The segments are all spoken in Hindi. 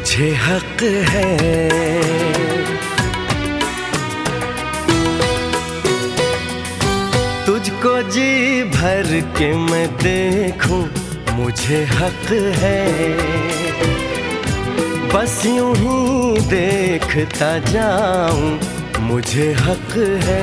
मुझे हक है। तुझको जी भर के मैं देखूं, मुझे हक है। बस यूं ही देखता जाऊं, मुझे हक है।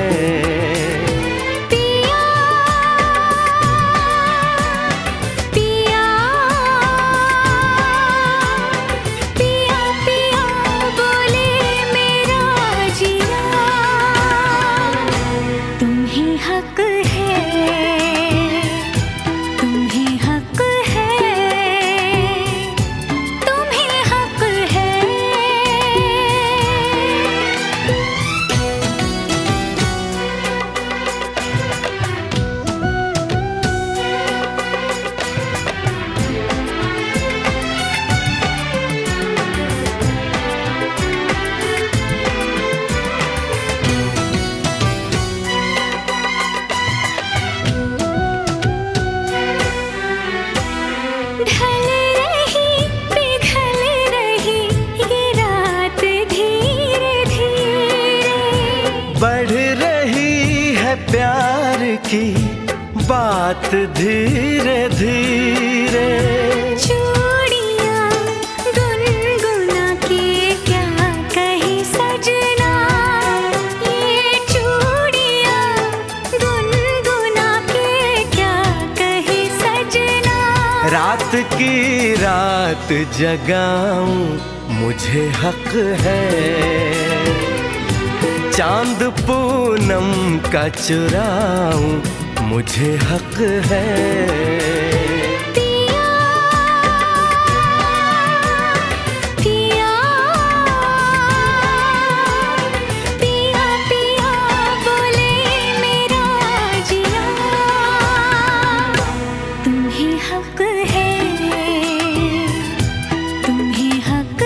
बढ़ रही है प्यार की बात धीरे धीरे। चूड़ियां गुनगुना के क्या कहे सजना, ये चूड़ियां गुनगुना के क्या कहे सजना। रात की रात जगाऊं, मुझे हक है। चांद पूनम का चुराऊं, मुझे हक है। पिया पिया पिया पिया बोले मेरा जिया, तुम्हें हक है, तुम्हें हक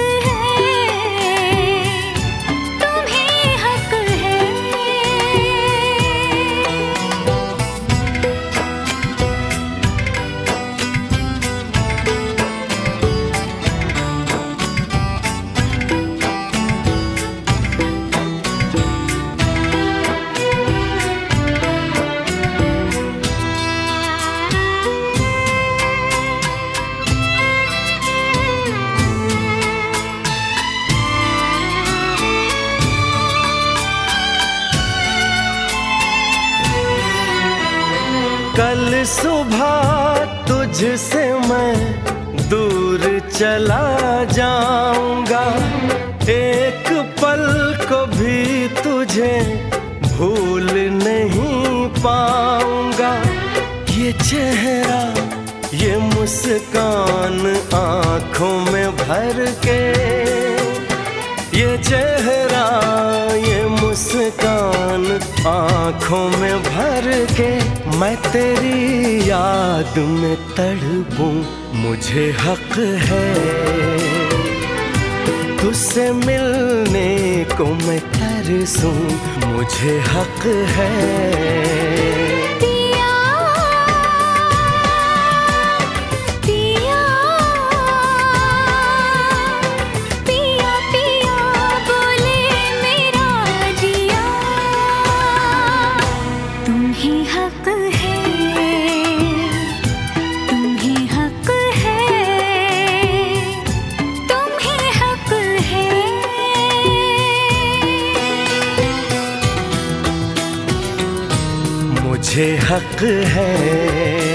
कल सुबह तुझसे मैं दूर चला जाऊंगा, एक पल को भी तुझे भूल नहीं पाऊंगा। ये चेहरा ये मुस्कान आंखों में भर के, ये चेहरा ये मुस्कान आंखों में भर के, मैं तेरी याद में तड़पूं, मुझे हक है। तुझसे मिलने को मैं तरसूं, मुझे हक है। मुझे हक है।